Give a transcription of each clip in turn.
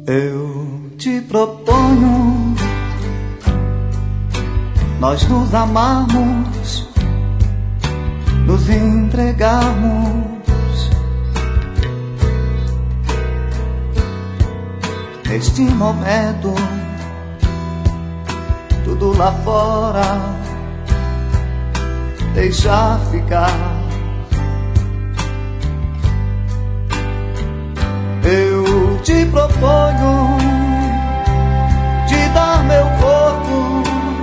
Eu te proponho nós nos amarmos, nos entregarmos neste momento. Tudo lá fora deixar ficar. Eu te proponho de dar meu corpo,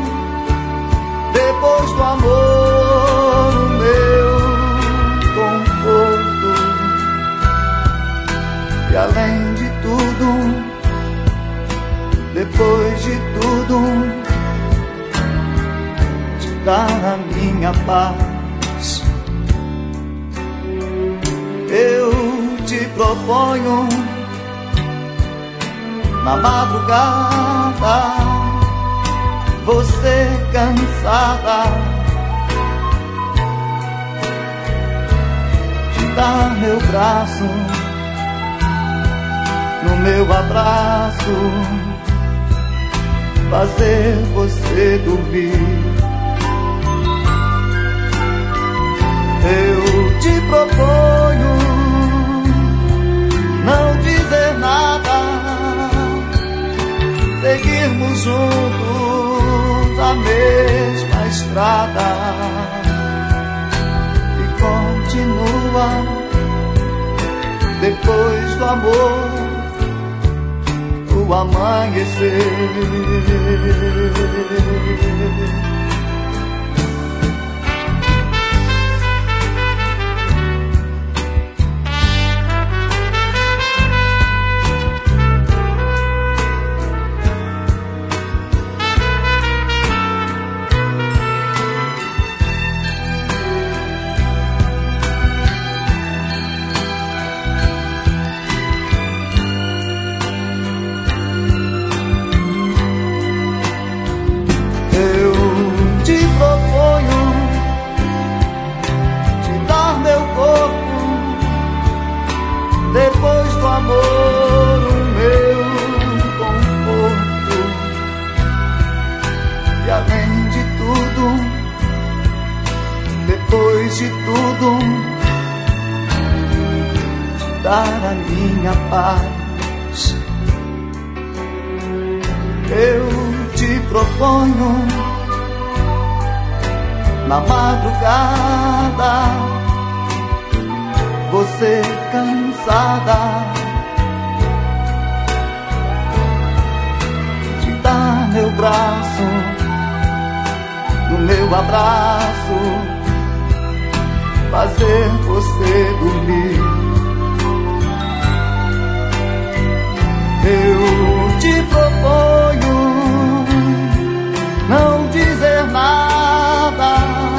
depois do amor, o meu conforto. E além de tudo, depois de tudo, te dar a minha paz. Eu te proponho na madrugada, você cansada, te dar meu braço, no meu abraço, fazer você dormir. Eu te proponho não dizer nada, seguirmos juntos a mesma estrada e continua depois do amor o amanhecer. Depois do amor, o meu conforto. E além de tudo, depois de tudo, te dar a minha paz. Eu te proponho na madrugada, você cansada, te dar meu braço, no meu abraço, fazer você dormir. Eu te proponho não dizer nada,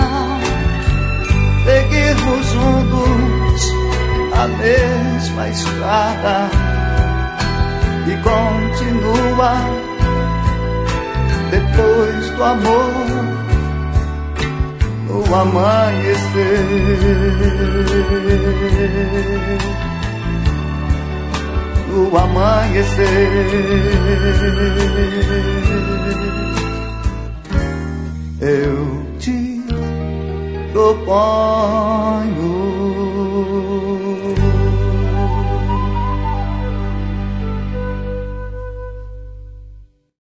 seguirmos juntos a mesma estrada e continua depois do amor o amanhecer. O amanhecer. Eu te proponho